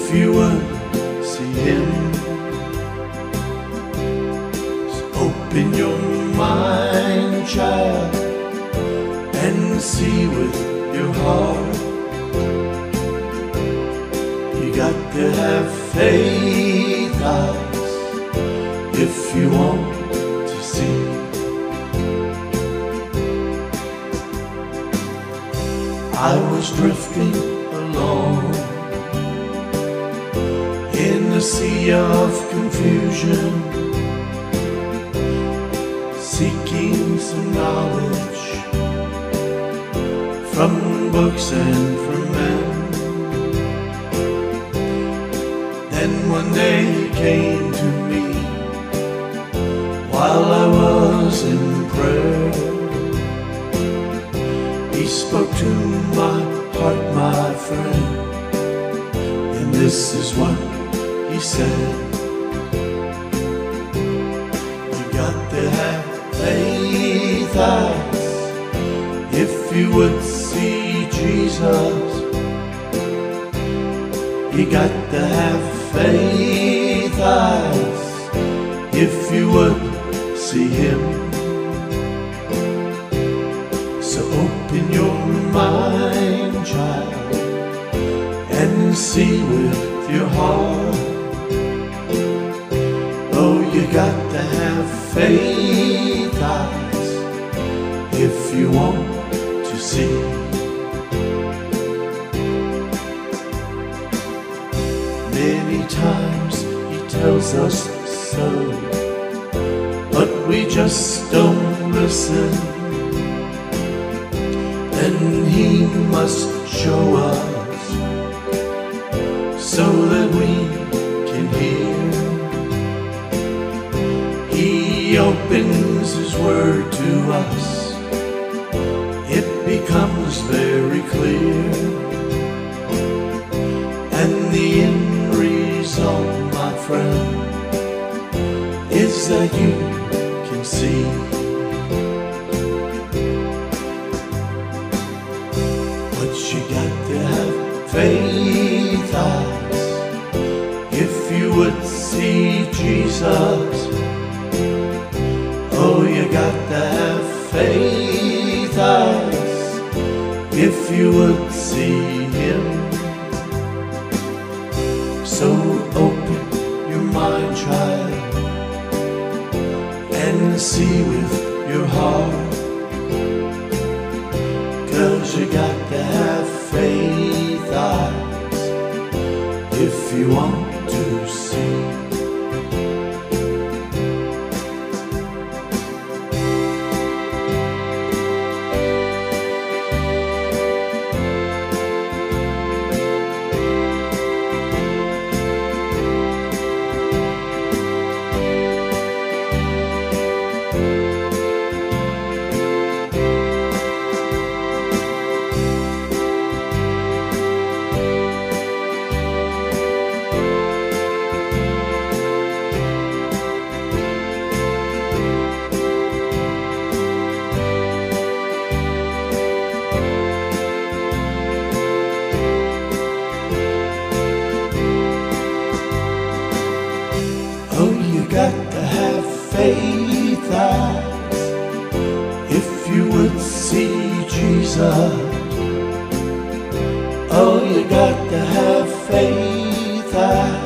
if you would see him. So open your mind, child, and see with your heart. You got to have faith eyes if you want to see. I was drifting along in a sea of confusion, seeking some knowledge from books and from men. Then one day he came to me while I was in prayer. He spoke to my heart, my friend, and this is what he said. You got to have faith eyes if you would see Jesus. You got to have faith eyes if you would see him. So open your mind, child, and see with your heart. Oh, you got to have faith eyes if you want to see. Many times he tells us so, but we just don't listen. Then he must show us so that we can hear. He opens his word to us, it becomes very clear, and the end result, my friend, is that you can see. But you got to have faith eyes if you would see Jesus. Oh, you got to have faith eyes if you would see him. So open your mind, child, and see with your heart. 'Cause you got to have faith eyes if you want to see. Oh, you got to have faith eyes if you would see Jesus. Oh, you got to have faith eyes